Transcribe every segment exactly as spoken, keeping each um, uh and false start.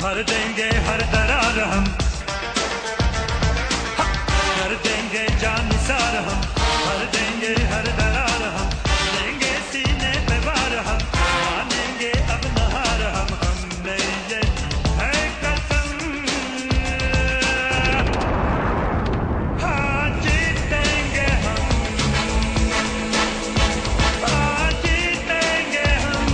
भर देंगे हर दरार हम, कर देंगे जान निसार हम, भर देंगे हर दरार हम, देंगे सीने पे वार हम, मानेंगे अब नहार हम, हमने ये है कसम, हाँ जीतेंगे हम, हाँ जीतेंगे हम,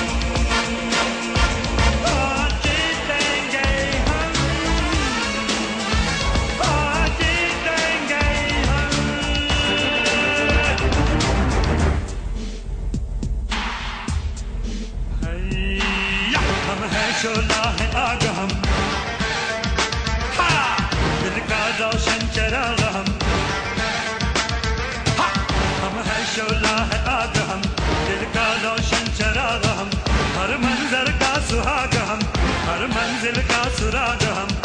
हाँ जीतेंगे हम, हाँ जीतेंगे हम। हैया, हम हैं शोला है आग हम, हाँ, दिल का रोशन चिराग हम, हाँ, हम हैं शोला है आग हम, दिल का रोशन चिराग हम, हर मंजर का सुहाग हम, हर मंजिल का सुराग हम,